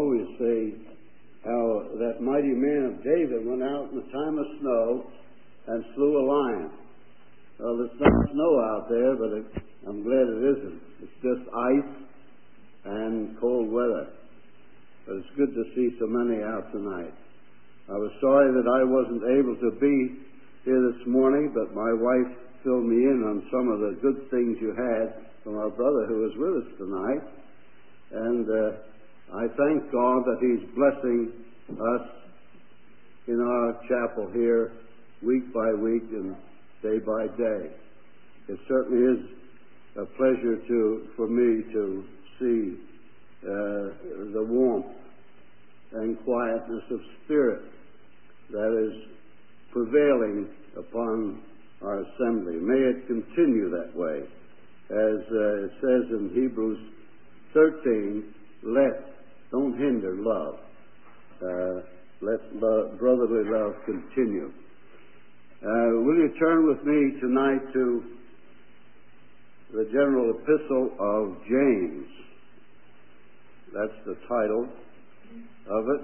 you see how that mighty man of David went out in the time of snow and slew a lion. Well, there's not snow out there, but I'm glad it isn't. It's just ice and cold weather. But it's good to see so many out tonight. I was sorry that I wasn't able to be here this morning, but my wife filled me in on some of the good things you had from our brother who was with us tonight. And I thank God that He's blessing us in our chapel here week by week and day by day. It certainly is a pleasure for me to see the warmth and quietness of spirit that is prevailing upon our assembly. May it continue that way. As it says in Hebrews 13, don't hinder love. Let brotherly love continue. Will you turn with me tonight to the general epistle of James? That's the title of it.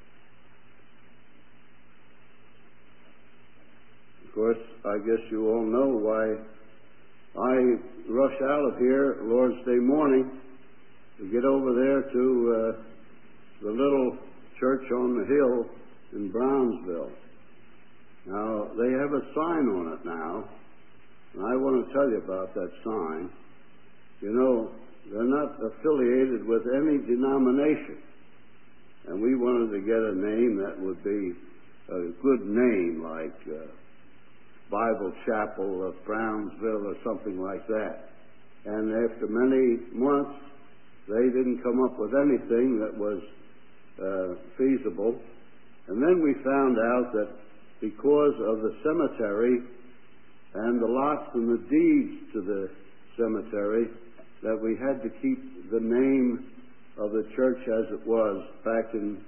Of course, I guess you all know why I rush out of here Lord's Day morning to get over there to the little church on the hill in Brownsville. Now, they have a sign on it now, and I want to tell you about that sign. You know, they're not affiliated with any denomination, and we wanted to get a name that would be a good name, like Bible Chapel of Brownsville or something like that. And after many months, they didn't come up with anything that was feasible. And then we found out that because of the cemetery and the lots and the deeds to the cemetery, that we had to keep the name of the church as it was back in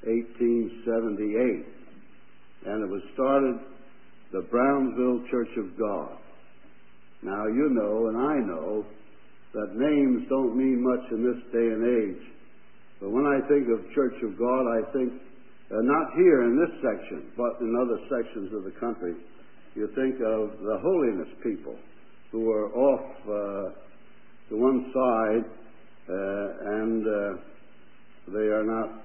1878. And it was started the Brownsville Church of God. Now, you know and I know that names don't mean much in this day and age. But when I think of Church of God, I think not here in this section, but in other sections of the country. You think of the holiness people who are off to one side and they are not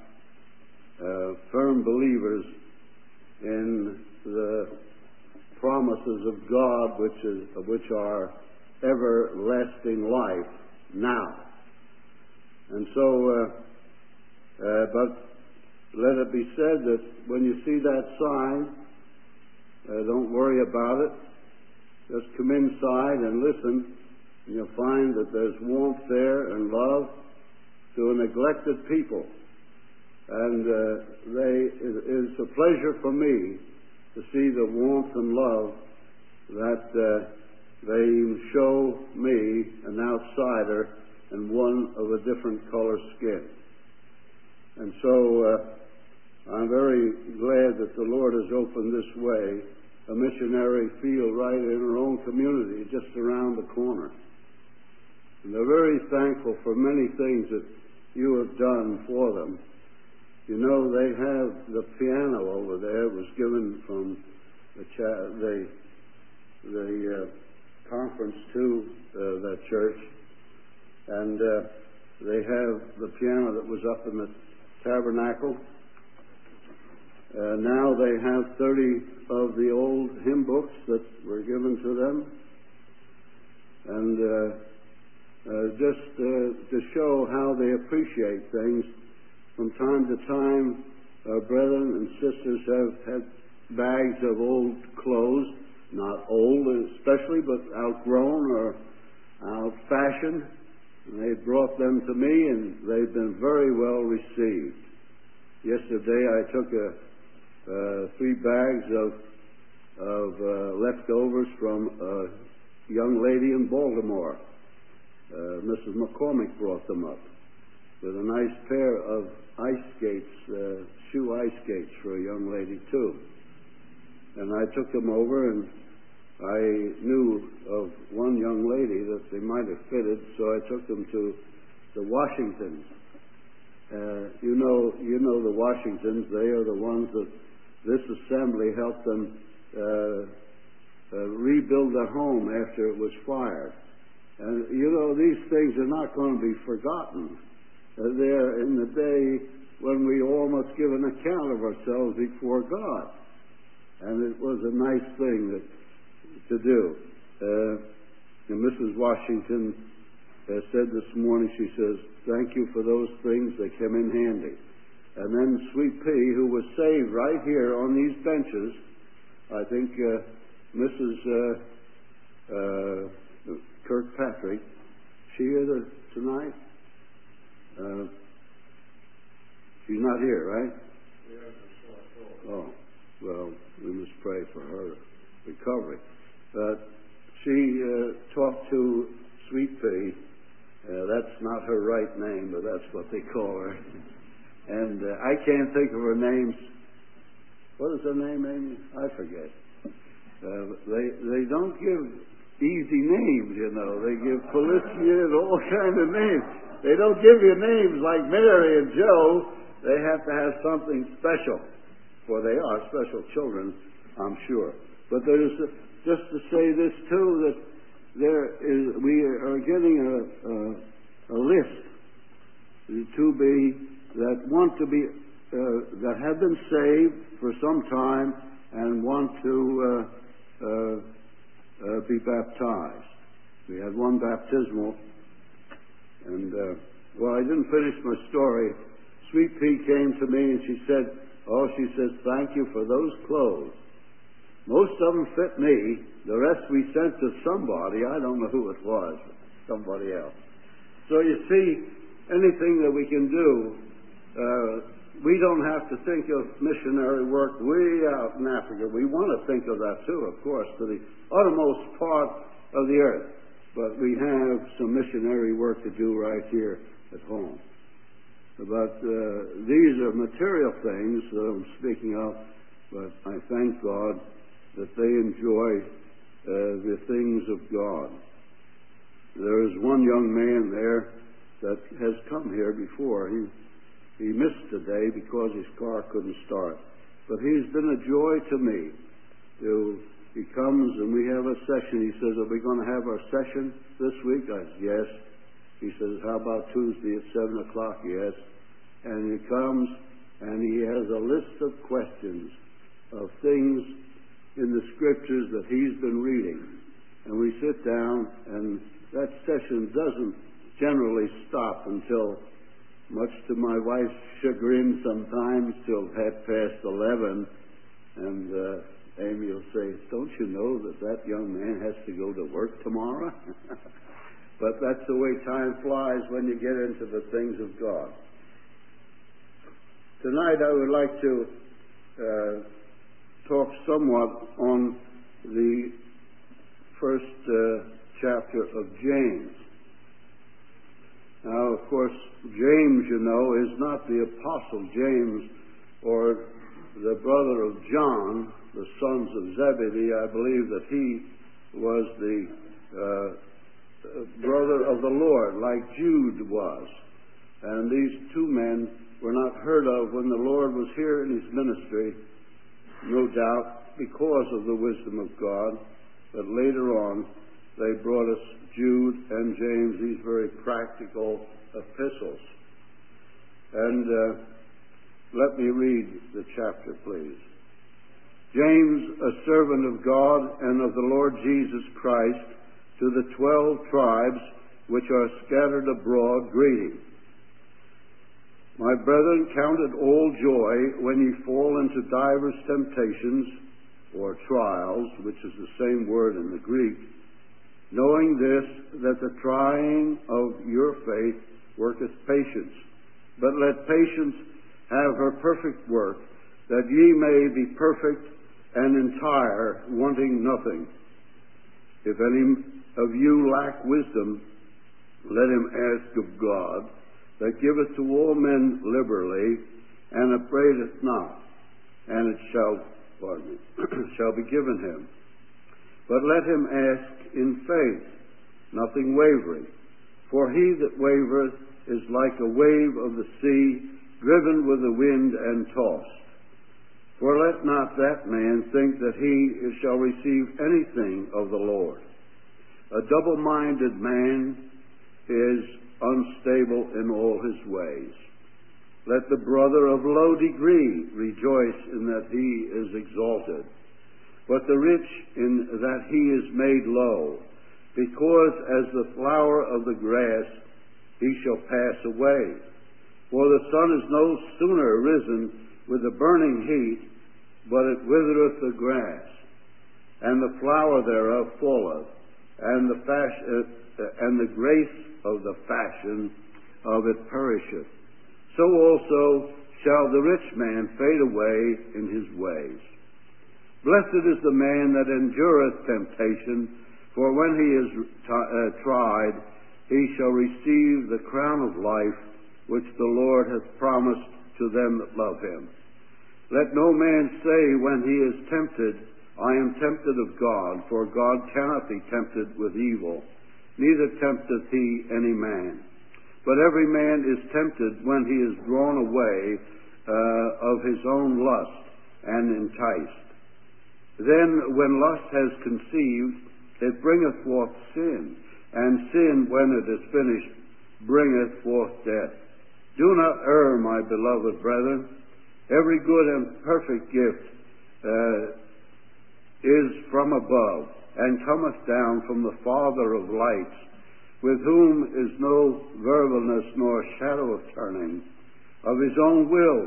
firm believers in the promises of God, which are everlasting life now. And so, but let it be said that when you see that sign, don't worry about it. Just come inside and listen, and you'll find that there's warmth there and love to a neglected people. And it's a pleasure for me to see the warmth and love that they show me, an outsider, and one of a different color skin. And so I'm very glad that the Lord has opened this way, a missionary field right in our own community, just around the corner. And they're very thankful for many things that you have done for them. You know, they have the piano over there. It was given from the conference to that church. And they have the piano that was up in the tabernacle. Now they have 30 of the old hymn books that were given to them. And just to show how they appreciate things, from time to time, our brethren and sisters have had bags of old clothes, not old especially, but outgrown or out-fashioned. And they brought them to me, and they've been very well received. Yesterday I took 3 bags of leftovers from a young lady in Baltimore. Mrs. McCormick brought them up with a nice pair of ice skates, shoe ice skates for a young lady too. And I took them over, and I knew of one young lady that they might have fitted, so I took them to the Washingtons. You know the Washingtons. They are the ones that this assembly helped them rebuild their home after it was fired. And these things are not going to be forgotten. They're in the day when we all must give an account of ourselves before God. And it was a nice thing to do. And Mrs. Washington said this morning, she says, "Thank you for those things. They came in handy." And then Sweet Pea, who was saved right here on these benches, I think Mrs. Kirkpatrick, she here tonight? She's not here, right? Oh, well, we must pray for her recovery. But she talked to Sweet Pea. That's not her right name, but that's what they call her. And I can't think of her name. What is her name, Amy? I forget. They don't give easy names, They give Felicia and all kind of names. They don't give you names like Mary and Joe. They have to have something special, for they are special children, I'm sure. But there's just to say this too, that we are getting a list that want to be that have been saved for some time and want to be baptized. We had one baptismal, and I didn't finish my story. Sweet Pea came to me and she says, "Thank you for those clothes. Most of them fit me. The rest we sent to somebody. I don't know who it was, somebody else." So you see, anything that we can do, we don't have to think of missionary work way out in Africa. We want to think of that too, of course, to the uttermost part of the earth. But we have some missionary work to do right here at home. But these are material things that I'm speaking of, but I thank God that they enjoy the things of God. There is one young man there that has come here before. He missed today because his car couldn't start. But he's been a joy to me. He comes and we have a session. He says, "Are we going to have our session this week?" I said, "Yes." He says, "How about Tuesday at 7 o'clock?" "Yes." And he comes and he has a list of questions of things in the Scriptures that he's been reading. And we sit down, and that session doesn't generally stop until, much to my wife's chagrin sometimes, till 11:30. And Amy will say, "Don't you know that young man has to go to work tomorrow?" But that's the way time flies when you get into the things of God. Tonight I would like to talk somewhat on the first chapter of James. Now, of course, James, is not the Apostle James or the brother of John, the sons of Zebedee. I believe that he was the brother of the Lord, like Jude was. And these two men were not heard of when the Lord was here in his ministry, no doubt because of the wisdom of God. But later on, they brought us Jude and James, these very practical epistles. And let me read the chapter, please. James, a servant of God and of the Lord Jesus Christ, to the 12 tribes which are scattered abroad, greeting. My brethren, count it all joy when ye fall into divers temptations, or trials, which is the same word in the Greek, knowing this, that the trying of your faith worketh patience. But let patience have her perfect work, that ye may be perfect and entire, wanting nothing. If any of you lack wisdom, let him ask of God, that giveth to all men liberally, and upbraideth not, and it shall be given him. But let him ask in faith, nothing wavering. For he that wavereth is like a wave of the sea, driven with the wind and tossed. For let not that man think that he shall receive anything of the Lord. A double-minded man is unstable in all his ways. Let the brother of low degree rejoice in that he is exalted, but the rich in that he is made low, because as the flower of the grass he shall pass away. For the sun is no sooner risen with a burning heat, but it withereth the grass, and the flower thereof falleth, and the grace of the fashion of it perisheth. So also shall the rich man fade away in his ways. Blessed is the man that endureth temptation, for when he is tried, he shall receive the crown of life, which the Lord hath promised to them that love him. Let no man say when he is tempted, I am tempted of God, for God cannot be tempted with evil, neither tempteth he any man. But every man is tempted when he is drawn away of his own lust and enticed. Then when lust has conceived, it bringeth forth sin, and sin, when it is finished, bringeth forth death. Do not err, my beloved brethren. Every good and perfect gift is from above, and cometh down from the Father of lights, with whom is no variableness nor shadow of turning. Of his own will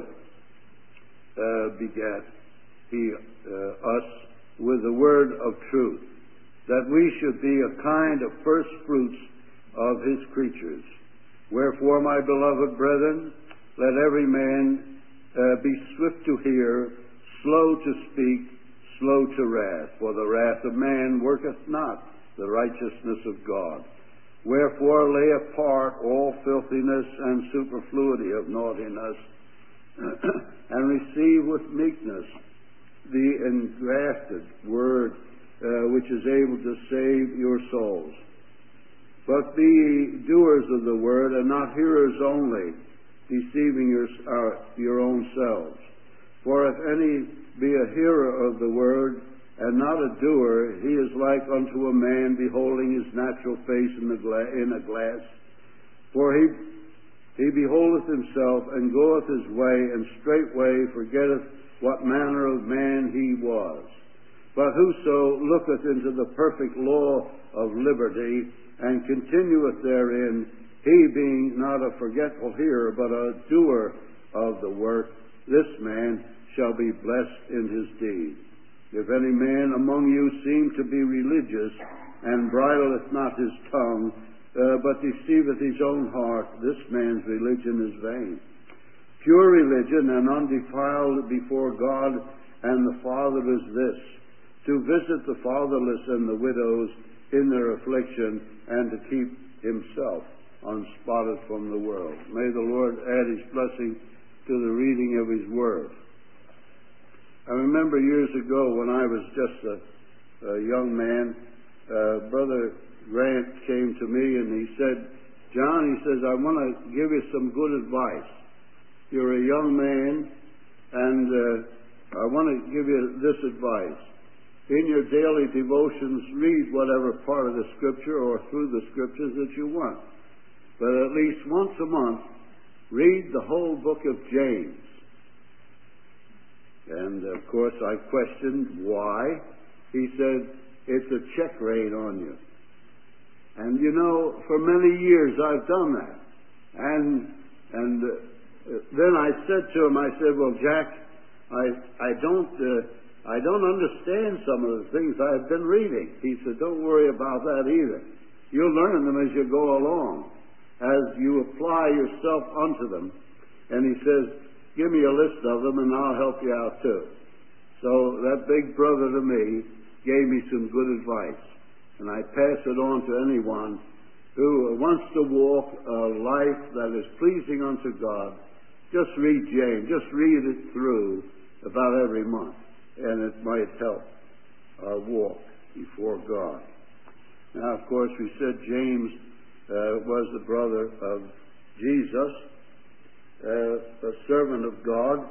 begat he us with the word of truth, that we should be a kind of first fruits of his creatures. Wherefore, my beloved brethren, let every man be swift to hear, slow to speak, slow to wrath, for the wrath of man worketh not the righteousness of God. Wherefore lay apart all filthiness and superfluity of naughtiness, and receive with meekness the engrafted word, which is able to save your souls. But be ye doers of the word, and not hearers only, deceiving your own selves. For if any be a hearer of the word, and not a doer, he is like unto a man beholding his natural face in a glass. For he beholdeth himself, and goeth his way, and straightway forgetteth what manner of man he was. But whoso looketh into the perfect law of liberty, and continueth therein, he being not a forgetful hearer, but a doer of the work, this man shall be blessed in his deed. If any man among you seem to be religious, and bridleth not his tongue, but deceiveth his own heart, this man's religion is vain. Pure religion and undefiled before God and the Father is this, to visit the fatherless and the widows in their affliction, and to keep himself unspotted from the world. May the Lord add his blessing to the reading of his word. I remember years ago when I was just a young man, Brother Grant came to me and he said, John, he says, I want to give you some good advice. You're a young man, and I want to give you this advice. In your daily devotions, read whatever part of the Scripture or through the Scriptures that you want. But at least once a month, read the whole book of James. And, of course, I questioned why. He said, it's a check rate on you. And, you know, for many years I've done that. And then I said to him, I said, well, Jack, I don't understand some of the things I've been reading. He said, don't worry about that either. You'll learn them as you go along, as you apply yourself unto them. And he says, give me a list of them and I'll help you out too. So that big brother to me gave me some good advice. And I pass it on to anyone who wants to walk a life that is pleasing unto God. Just read James. Just read it through about every month. And it might help our walk before God. Now, of course, we said James was the brother of Jesus, a servant of God,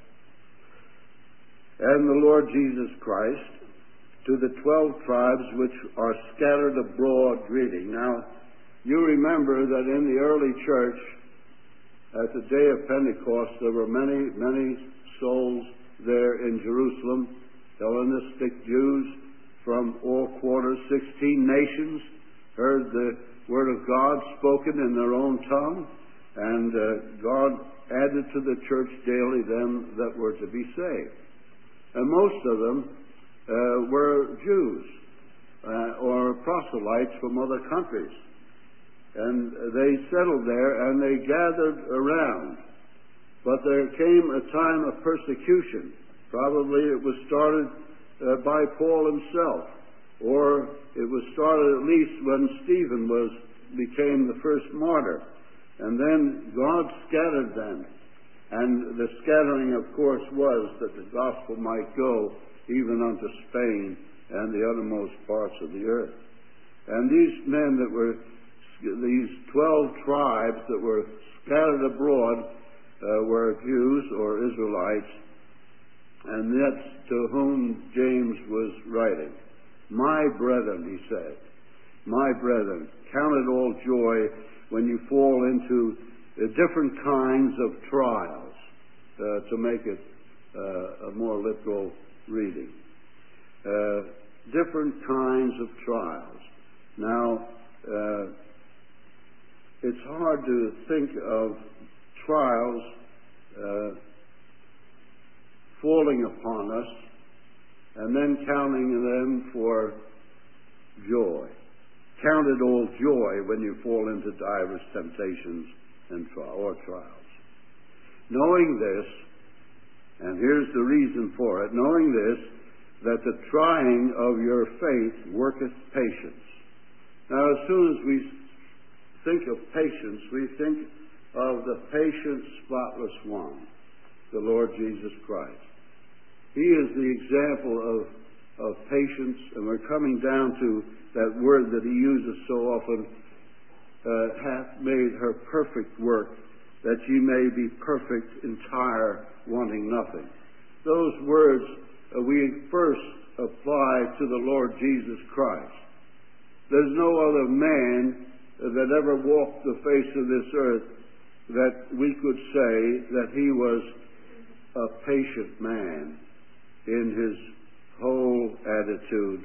and the Lord Jesus Christ, to the 12 tribes which are scattered abroad greeting. Now, you remember that in the early church, at the day of Pentecost, there were many, many souls there in Jerusalem, Hellenistic Jews from all quarters, 16 nations, heard the Word of God spoken in their own tongue, and God added to the church daily them that were to be saved. And most of them were Jews or proselytes from other countries. And they settled there and they gathered around. But there came a time of persecution. Probably it was started by Paul himself, or it was started at least when Stephen became the first martyr. And then God scattered them. And the scattering, of course, was that the gospel might go even unto Spain and the uttermost parts of the earth. And these men that were, these 12 tribes that were scattered abroad were Jews or Israelites, and that's to whom James was writing. My brethren, he said, my brethren, count it all joy when you fall into different kinds of trials, to make it a more literal reading. Different kinds of trials. Now, it's hard to think of trials falling upon us and then counting them for joy. Count it all joy when you fall into divers temptations and trials. Knowing this, and here's the reason for it, knowing this, that the trying of your faith worketh patience. Now, as soon as we think of patience, we think of the patient, spotless one, the Lord Jesus Christ. He is the example of patience, and we're coming down to that word that he uses so often, hath made her perfect work, that ye may be perfect, entire, wanting nothing. Those words we first apply to the Lord Jesus Christ. There's no other man that ever walked the face of this earth that we could say that he was a patient man in his whole attitude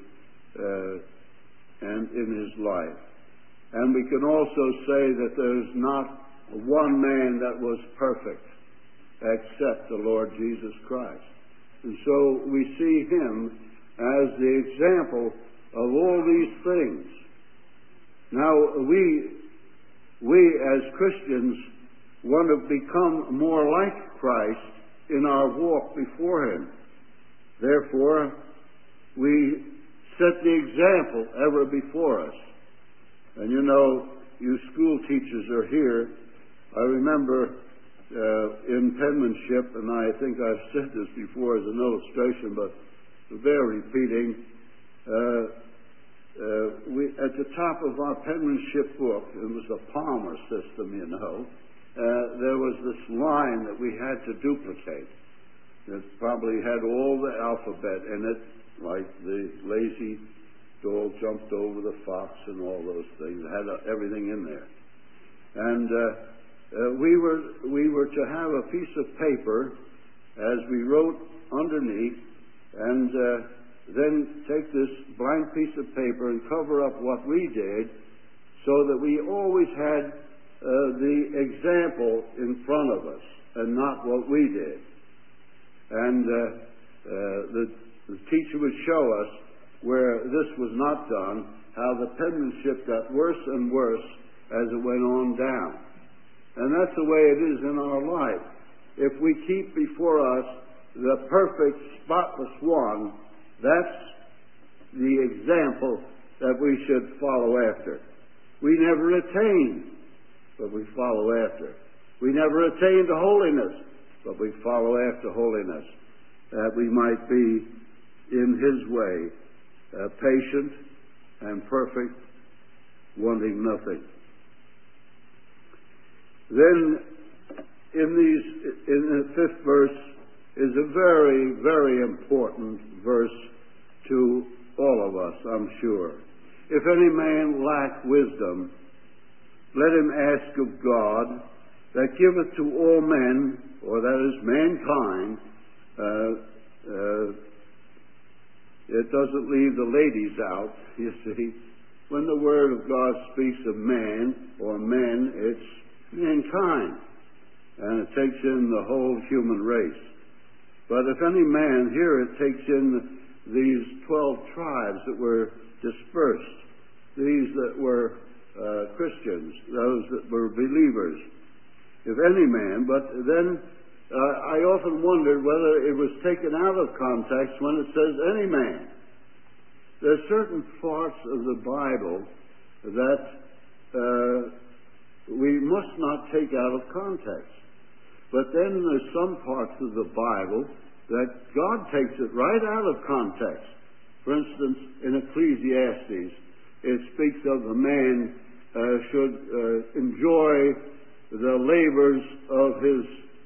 and in his life. And we can also say that there's not one man that was perfect except the Lord Jesus Christ. And so we see him as the example of all these things. Now, we as Christians want to become more like Christ in our walk before him. Therefore, we set the example ever before us. And you know, you school teachers are here. I remember in penmanship, and I think I've said this before as an illustration, but bear repeating, we, at the top of our penmanship book, it was a Palmer system, you know, there was this line that we had to duplicate. It probably had all the alphabet in it, like the lazy dog jumped over the fox and all those things. It had everything in there. And we were to have a piece of paper as we wrote underneath, and then take this blank piece of paper and cover up what we did, so that we always had the example in front of us and not what we did. And the teacher would show us where this was not done, how the penmanship got worse and worse as it went on down. And that's the way it is in our life. If we keep before us the perfect, spotless one, that's the example that we should follow after. We never attain, but we follow after. We never attain to holiness, but we follow after holiness, that we might be in his way, patient and perfect, wanting nothing. Then in the fifth verse is a very, very important verse to all of us, I'm sure. If any man lack wisdom, let him ask of God, that giveth to all men, or that is mankind. It doesn't leave the ladies out, you see. When the Word of God speaks of man or men, it's mankind. And it takes in the whole human race. But if any man, here it takes in these 12 tribes that were dispersed, these that were Christians, those that were believers. If any man, but then I often wondered whether it was taken out of context when it says any man. There are certain parts of the Bible that we must not take out of context. But then there's some parts of the Bible that God takes it right out of context. For instance, in Ecclesiastes, it speaks of a man should enjoy the labors of his,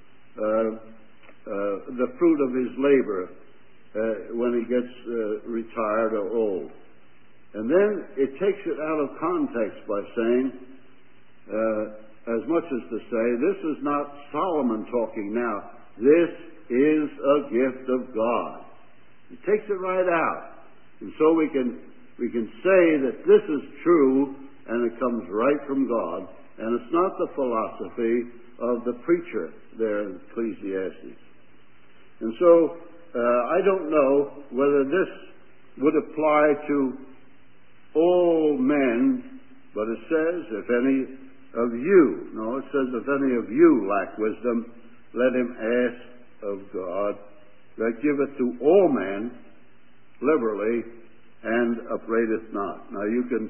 the fruit of his labor when he gets retired or old. And then it takes it out of context by saying, as much as to say, this is not Solomon talking now. This is a gift of God. It takes it right out. And so we can say that this is true and it comes right from God. And it's not the philosophy of the preacher there in Ecclesiastes. And so I don't know whether this would apply to all men, but it says, if any of you, no, it says, if any of you lack wisdom, let him ask of God, that giveth to all men liberally and upbraideth not. Now you can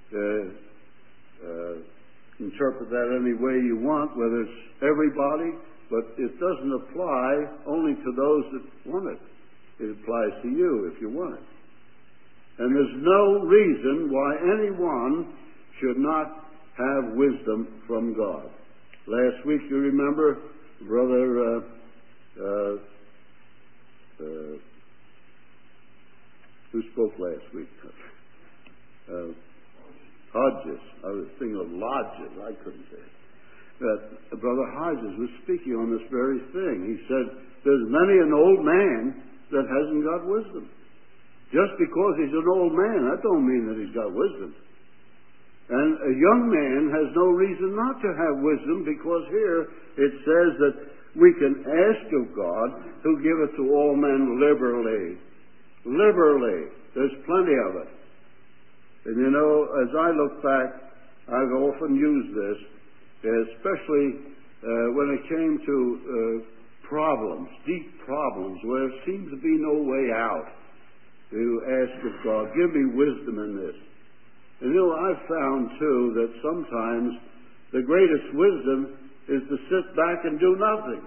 interpret that any way you want, whether it's everybody, but it doesn't apply only to those that want it. It applies to you if you want it. And there's no reason why anyone should not have wisdom from God. Last week, you remember, Brother who spoke last week? Hodges. I was thinking of Lodges. I couldn't say it. But Brother Hodges was speaking on this very thing. He said, there's many an old man that hasn't got wisdom. Just because he's an old man, that don't mean that he's got wisdom. And a young man has no reason not to have wisdom, because here it says that we can ask of God, who giveth to all men liberally. Liberally. There's plenty of it. And you know, as I look back, I've often used this, especially when it came to problems, deep problems, where there seems to be no way out, to ask of God, give me wisdom in this. And you know, I've found too that sometimes the greatest wisdom is to sit back and do nothing.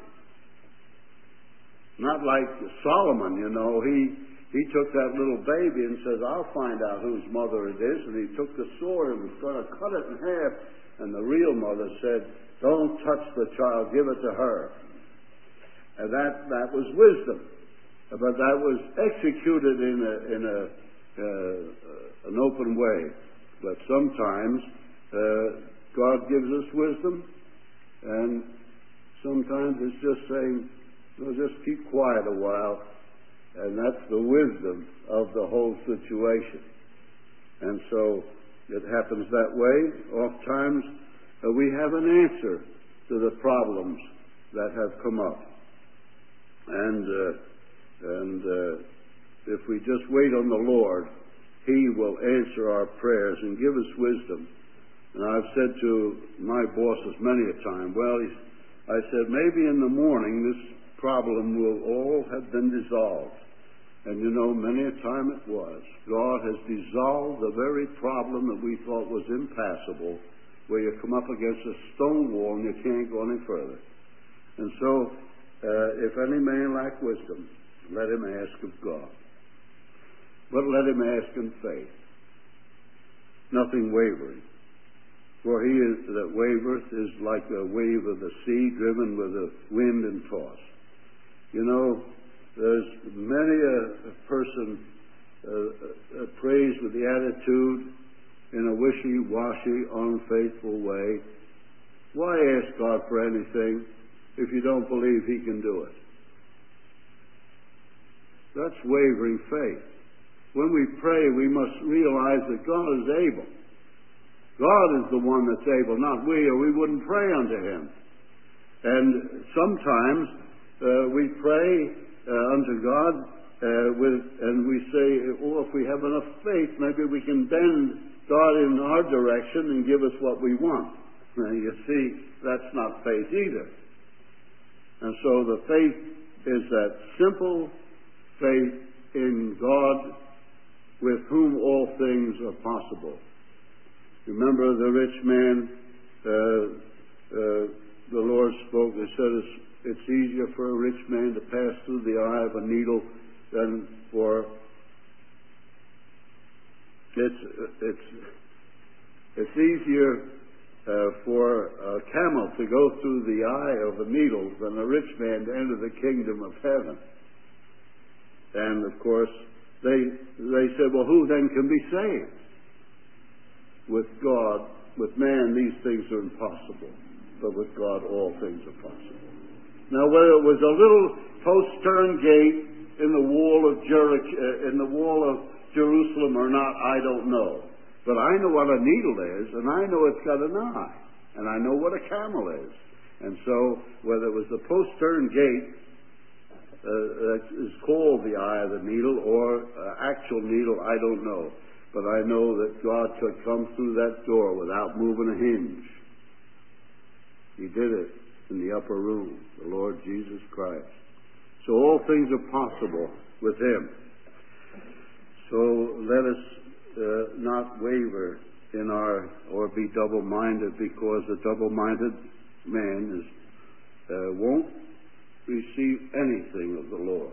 Not like Solomon, you know, he took that little baby and says, I'll find out whose mother it is. And he took the sword and was going to cut it in half. And the real mother said, don't touch the child, give it to her. And that was wisdom. But that was executed in an open way. But sometimes God gives us wisdom, and sometimes it's just saying, well, just keep quiet a while. And that's the wisdom of the whole situation. And so it happens that way. Oftentimes we have an answer to the problems that have come up. And if we just wait on the Lord, He will answer our prayers and give us wisdom. And I've said to my bosses many a time, I said, maybe in the morning this problem will all have been dissolved. And you know, many a time it was. God has dissolved the very problem that we thought was impassable, where you come up against a stone wall and you can't go any further. And so, if any man lack wisdom, let him ask of God. But let him ask in faith, nothing wavering. For he that wavereth is like a wave of the sea, driven with the wind and tossed. You know, there's many a person prays with the attitude in a wishy-washy, unfaithful way. Why ask God for anything if you don't believe He can do it? That's wavering faith. When we pray, we must realize that God is able. God is the one that's able, not we, or we wouldn't pray unto Him. And sometimes we pray unto God and we say, oh, if we have enough faith, maybe we can bend God in our direction and give us what we want. Now, you see, that's not faith either. And so the faith is that simple faith in God with whom all things are possible. Remember the rich man, the Lord spoke and said it's easier for a rich man to pass through the eye of a needle than for it's easier for a camel to go through the eye of a needle than a rich man to enter the kingdom of heaven. And of course they said, well, who then can be saved? With God, with man, these things are impossible, but with God, all things are possible. Now, whether it was a little postern gate in the wall of Jerusalem or not, I don't know. But I know what a needle is, and I know it's got an eye, and I know what a camel is. And so, whether it was the postern gate that is called the eye of the needle or actual needle, I don't know. But I know that God could come through that door without moving a hinge. He did it in the upper room, the Lord Jesus Christ. So all things are possible with Him. So let us not waver in or be double-minded, because a double-minded man won't receive anything of the Lord.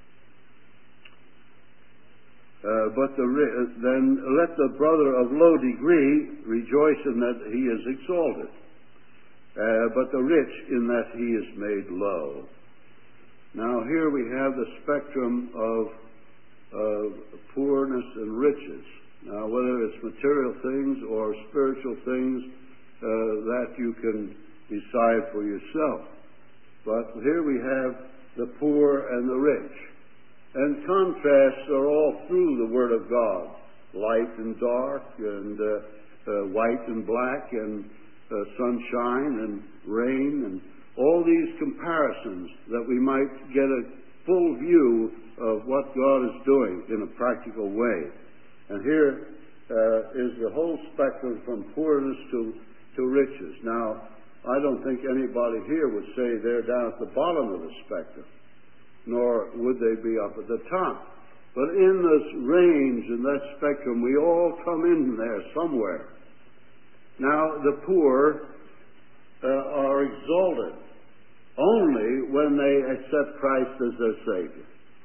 Then let the brother of low degree rejoice in that he is exalted, but the rich in that he is made low. Now here we have the spectrum of poorness and riches. Now whether it's material things or spiritual things, that you can decide for yourself. But here we have the poor and the rich. And contrasts are all through the Word of God. Light and dark, and white and black, and sunshine and rain, and all these comparisons that we might get a full view of what God is doing in a practical way. And here is the whole spectrum from poorness to riches. Now, I don't think anybody here would say they're down at the bottom of the spectrum, nor would they be up at the top. But in this range, in that spectrum, we all come in there somewhere. Now, the poor are exalted only when they accept Christ as their Savior.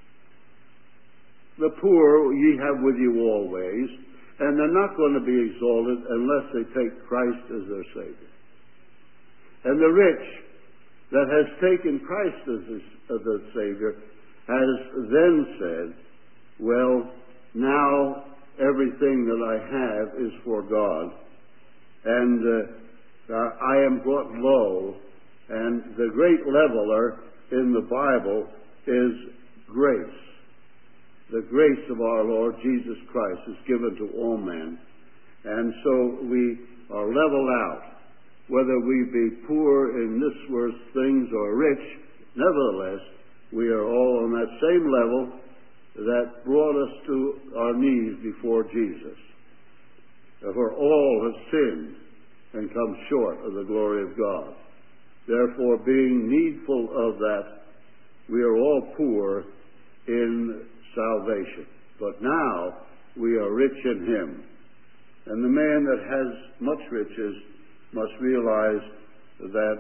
The poor ye have with you always, and they're not going to be exalted unless they take Christ as their Savior. And the rich that has taken Christ as the Savior has then said, well, now everything that I have is for God, and I am brought low, and the great leveler in the Bible is grace. The grace of our Lord Jesus Christ is given to all men, and so we are leveled out. Whether we be poor in this world's things or rich, nevertheless, we are all on that same level that brought us to our knees before Jesus. For all have sinned and come short of the glory of God. Therefore, being needful of that, we are all poor in salvation. But now we are rich in Him. And the man that has much riches must realize that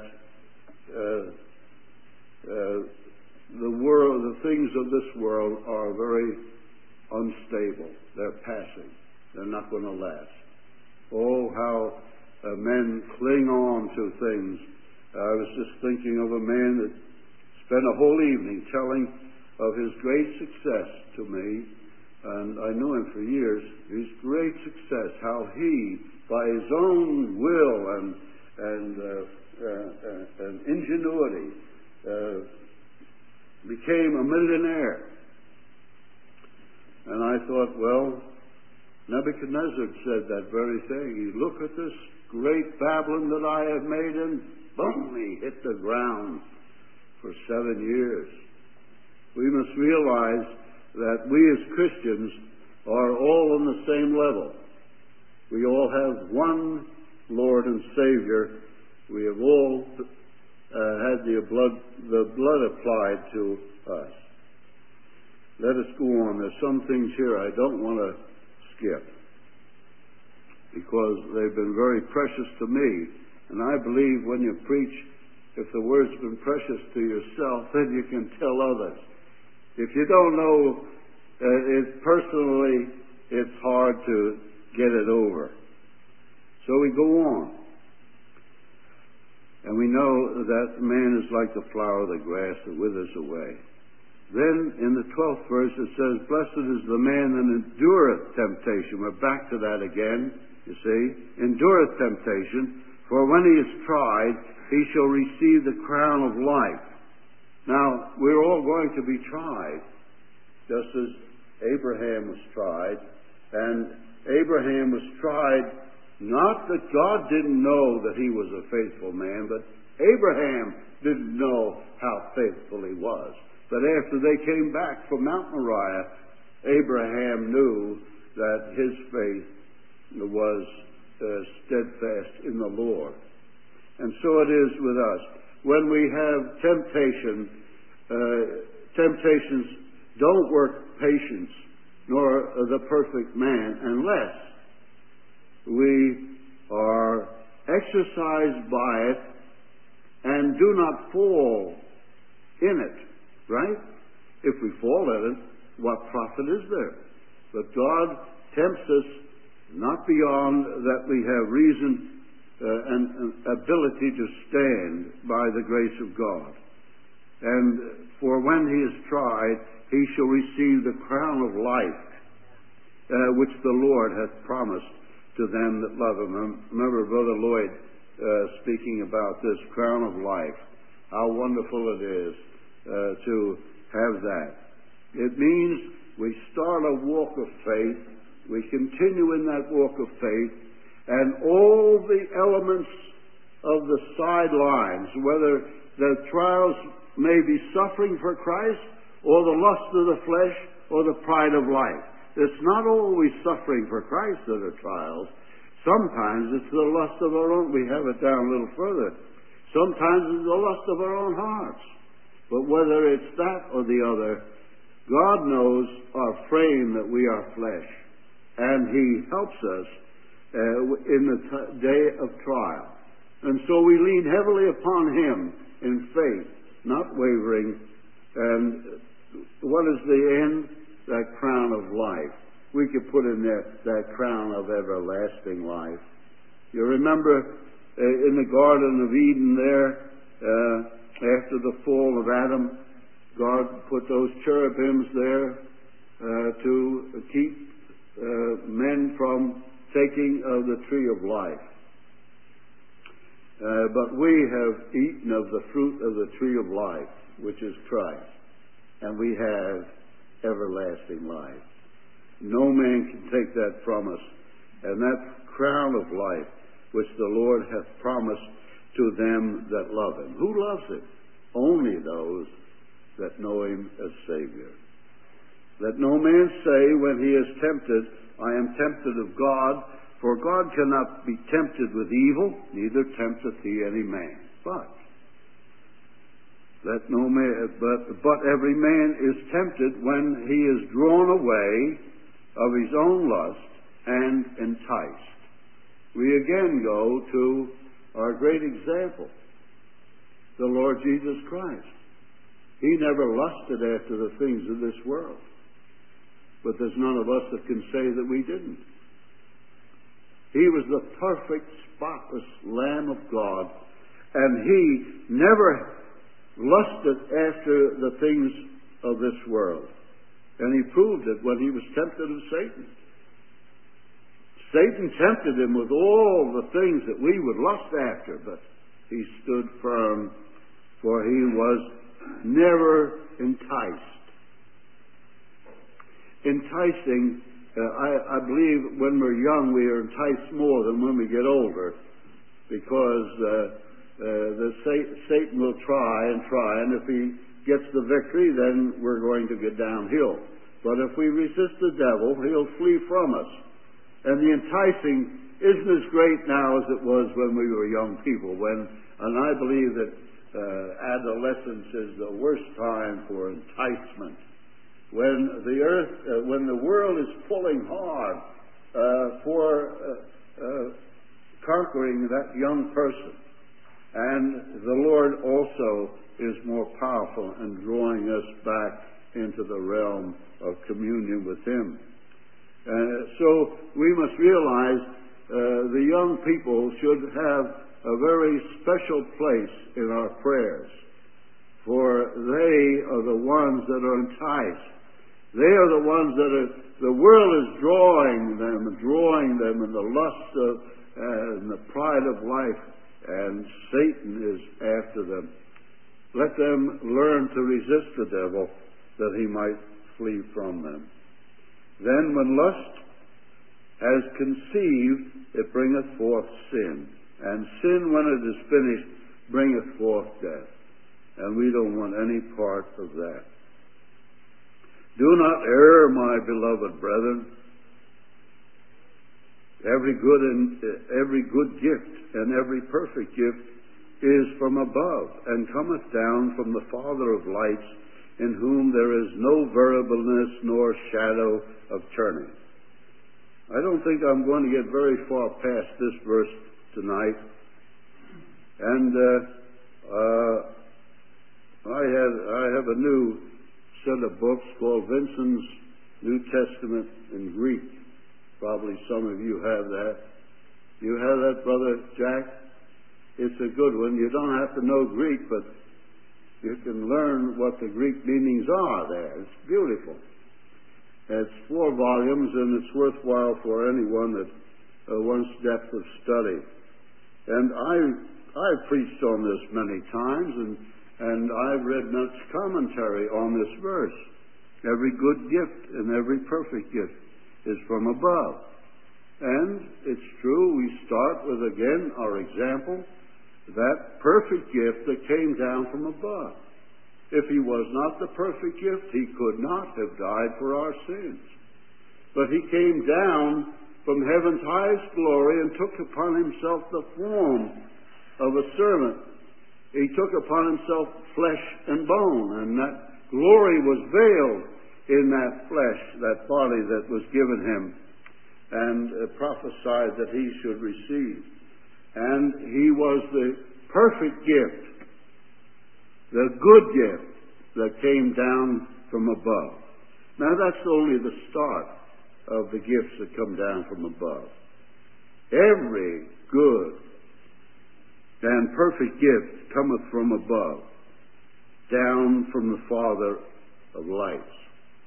the things of this world are very unstable. They're passing. They're not going to last. Oh, how men cling on to things. I was just thinking of a man that spent a whole evening telling of his great success to me, and I knew him for years. His great success, how he, by his own will and ingenuity, became a millionaire. And I thought, well, Nebuchadnezzar said that very thing. He look at this great Babylon that I have made, and boom, he hit the ground for 7 years. We must realize that we as Christians are all on the same level. We all have one Lord and Savior. We have all had the blood applied to us. Let us go on. There's some things here I don't want to skip because they've been very precious to me. And I believe when you preach, if the word's been precious to yourself, then you can tell others. If you don't know it personally, it's hard to get it over. So we go on. And we know that man is like the flower of the grass that withers away. Then in the 12th verse it says, blessed is the man that endureth temptation. We're back to that again, you see. Endureth temptation, for when he is tried, he shall receive the crown of life. Now, we're all going to be tried, just as Abraham was tried. And Abraham was tried not that God didn't know that he was a faithful man, but Abraham didn't know how faithful he was. But after they came back from Mount Moriah, Abraham knew that his faith was steadfast in the Lord. And so it is with us. When we have temptations don't work patience, nor the perfect man, unless we are exercised by it and do not fall in it. Right? If we fall in it, what profit is there? But God tempts us not beyond that we have reason and ability to stand by the grace of God. And for when he is tried, he shall receive the crown of life, which the Lord hath promised to them that love him. Remember Brother Lloyd speaking about this crown of life. How wonderful it is to have that. It means we start a walk of faith, we continue in that walk of faith, and all the elements of the sidelines, whether the trials may be suffering for Christ, or the lust of the flesh, or the pride of life. It's not always suffering for Christ that are trials. Sometimes it's the lust of our own. We have it down a little further. Sometimes it's the lust of our own hearts. But whether it's that or the other, God knows our frame that we are flesh. And he helps us in the day of trial. And so we lean heavily upon him in faith, not wavering. And what is the end? That crown of life. We could put in there that crown of everlasting life. You remember in the Garden of Eden there, after the fall of Adam, God put those cherubims there to keep men from taking of the tree of life. But we have eaten of the fruit of the tree of life, which is Christ, and we have everlasting life. No man can take that from us. And that crown of life, which the Lord hath promised to them that love him. Who loves him? Only those that know him as Savior. Let no man say when he is tempted, I am tempted of God, for God cannot be tempted with evil, neither tempteth he any man. But every man is tempted when he is drawn away of his own lust and enticed. We again go to our great example, the Lord Jesus Christ. He never lusted after the things of this world. But there's none of us that can say that we didn't. He was the perfect, spotless Lamb of God, and He never lusted after the things of this world. And He proved it when He was tempted of Satan. Satan tempted Him with all the things that we would lust after, but He stood firm, for He was never enticed. Enticing, I believe when we're young we are enticed more than when we get older, because Satan will try, and if he gets the victory, then we're going to get downhill. But if we resist the devil, he'll flee from us. And the enticing isn't as great now as it was when we were young people. And I believe that adolescence is the worst time for enticement. When the world is pulling hard for conquering that young person, and the Lord also is more powerful in drawing us back into the realm of communion with Him. So we must realize the young people should have a very special place in our prayers, for they are the ones that are enticed. They are the ones that the world is drawing them in the lust of and the pride of life, and Satan is after them. Let them learn to resist the devil, that he might flee from them. Then when lust has conceived, it bringeth forth sin. And sin, when it is finished, bringeth forth death. And we don't want any part of that. Do not err, my beloved brethren. Every good gift and every perfect gift is from above, and cometh down from the Father of lights, in whom there is no variableness nor shadow of turning. I don't think I'm going to get very far past this verse tonight. And I have a new set of books called Vincent's New Testament in Greek. Probably some of you have that. You have that, Brother Jack? It's a good one. You don't have to know Greek, but you can learn what the Greek meanings are there. It's beautiful. It's 4 volumes, and it's worthwhile for anyone that wants depth of study. And I've preached on this many times, and I've read much commentary on this verse. Every good gift and every perfect gift is from above. And it's true, we start with, again, our example, that perfect gift that came down from above. If He was not the perfect gift, He could not have died for our sins. But He came down from heaven's highest glory and took upon Himself the form of a servant. He took upon Himself flesh and bone, and that glory was veiled in that flesh, that body that was given Him, and prophesied that He should receive. And He was the perfect gift, the good gift that came down from above. Now that's only the start of the gifts that come down from above. Every good and perfect gift cometh from above, down from the Father of lights.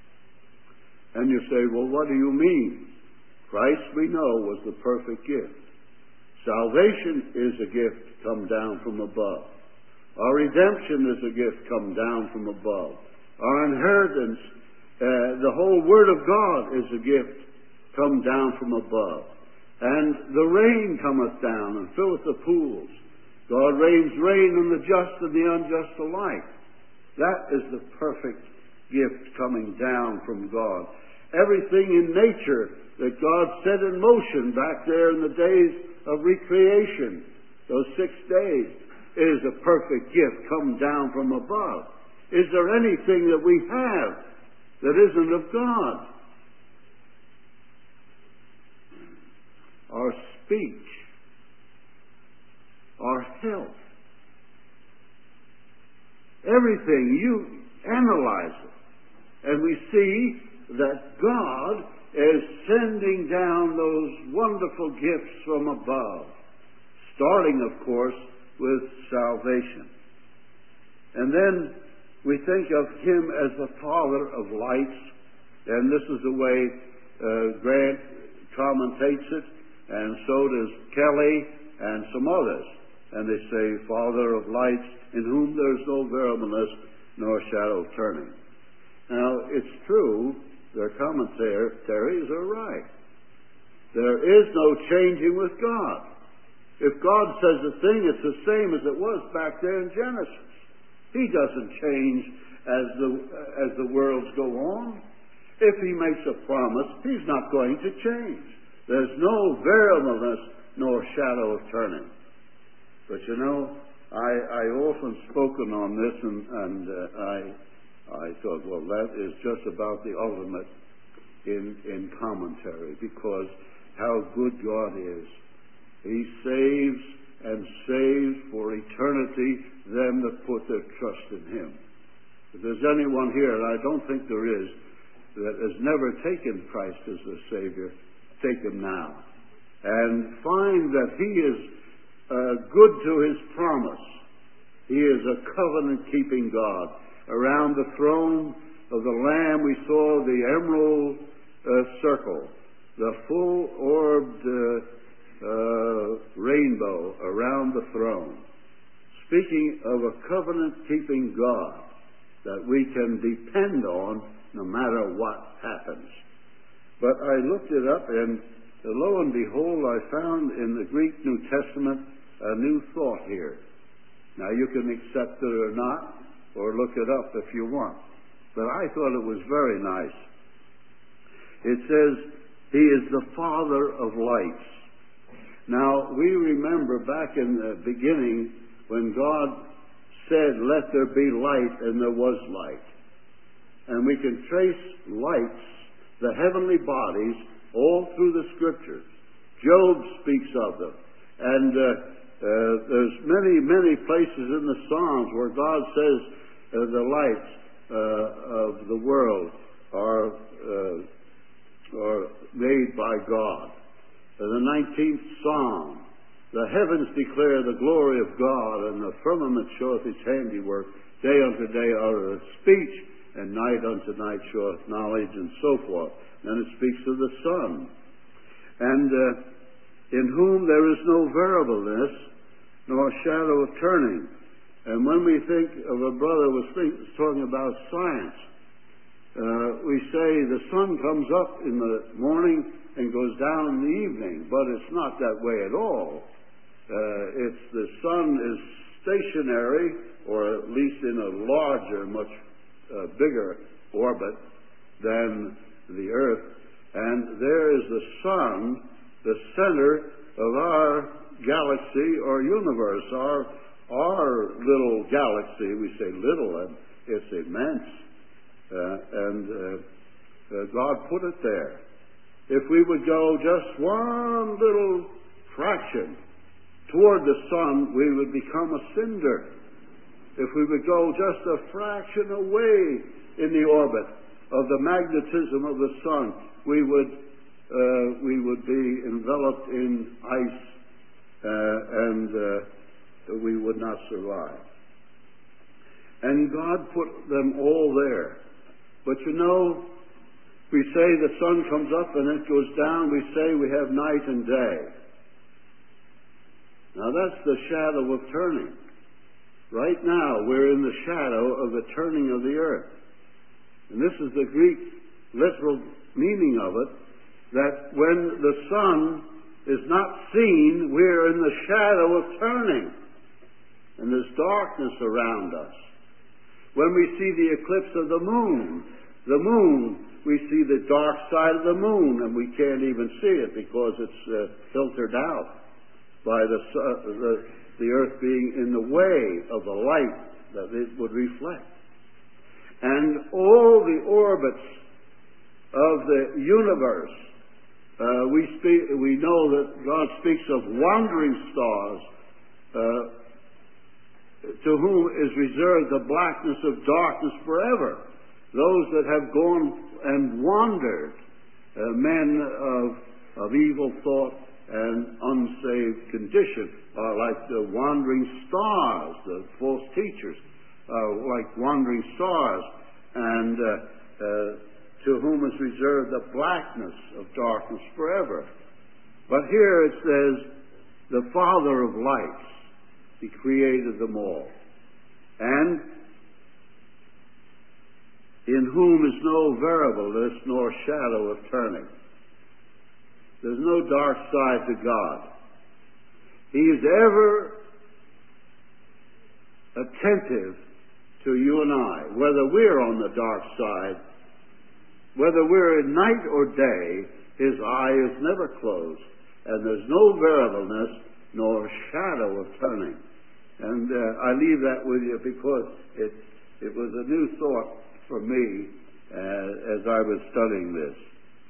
And you say, well, what do you mean? Christ, we know, was the perfect gift. Salvation is a gift come down from above. Our redemption is a gift come down from above. Our inheritance, the whole Word of God is a gift come down from above. And the rain cometh down and filleth the pools. God rains rain on the just and the unjust alike. That is the perfect gift coming down from God. Everything in nature that God set in motion back there in the days of recreation, those 6 days, is a perfect gift come down from above. Is there anything that we have that isn't of God? Our speech, our health, everything, you analyze it, and we see that God is sending down those wonderful gifts from above, starting, of course, with salvation. And then we think of Him as the Father of lights, and this is the way Grant commentates it, and so does Kelly and some others. And they say, Father of lights, in whom there is no variableness nor shadow of turning. Now, it's true, their commentaries are right. There is no changing with God. If God says a thing, it's the same as it was back there in Genesis. He doesn't change as the worlds go on. If He makes a promise, He's not going to change. There's no variableness nor shadow of turning. But you know, I often spoken on this, and I thought, well, that is just about the ultimate in commentary, because how good God is. He saves and saves for eternity them that put their trust in Him. If there's anyone here, and I don't think there is, that has never taken Christ as their Savior, take Him now. And find that He is good to His promise. He is a covenant-keeping God. Around the throne of the Lamb we saw the emerald circle, the full-orbed rainbow around the throne. Speaking of a covenant-keeping God that we can depend on no matter what happens. But I looked it up, and lo and behold, I found in the Greek New Testament a new thought here. Now, you can accept it or not, or look it up if you want. But I thought it was very nice. It says, He is the Father of lights. Now, we remember back in the beginning when God said, let there be light, and there was light. And we can trace lights, the heavenly bodies, all through the Scriptures. Job speaks of them. And there's many, many places in the Psalms where God says the lights of the world are made by God. In the 19th Psalm, the heavens declare the glory of God, and the firmament showeth His handiwork. Day unto day uttereth speech, and night unto night showeth knowledge, and so forth. Then it speaks of the sun. And in whom there is no variableness, nor shadow of turning. And when we think of a brother was talking about science, we say the sun comes up in the morning and goes down in the evening, but it's not that way at all. It's the sun is stationary, or at least in a larger, much bigger orbit than the earth, and there is the sun, the center of our galaxy or universe, our little galaxy. We say little, and it's immense, and God put it there. If we would go just one little fraction toward the sun, we would become a cinder. If we would go just a fraction away in the orbit of the magnetism of the sun, we would be enveloped in ice, and we would not survive. And God put them all there. But you know, we say the sun comes up and it goes down. We say we have night and day. Now that's the shadow of turning. Right now we're in the shadow of the turning of the earth. And this is the Greek literal meaning of it, that when the sun is not seen, we're in the shadow of turning. And there's darkness around us. When we see the eclipse of the moon, we see the dark side of the moon, and we can't even see it because it's filtered out by the earth being in the way of the light that it would reflect. And all the orbits of the universe, we know that God speaks of wandering stars, to whom is reserved the blackness of darkness forever. Those that have gone and wandered men of evil thought and unsaved condition are like the wandering stars. The false teachers are like wandering stars, and to whom is reserved the blackness of darkness forever. But here it says, the Father of lights, He created them all, and in whom is no variableness nor shadow of turning. There's no dark side to God. He is ever attentive to you and I, whether we're on the dark side, whether we're in night or day. His eye is never closed, and there's no variableness nor shadow of turning. And I leave that with you because it was a new thought for me as I was studying this.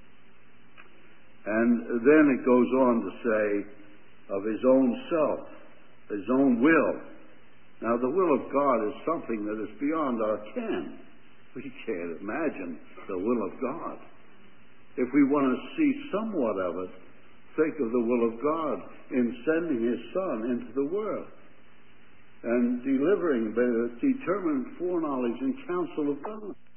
And then it goes on to say of His own self, His own will. Now, the will of God is something that is beyond our ken. We can't imagine the will of God. If we want to see somewhat of it, think of the will of God in sending His Son into the world and delivering the determined foreknowledge and counsel of God.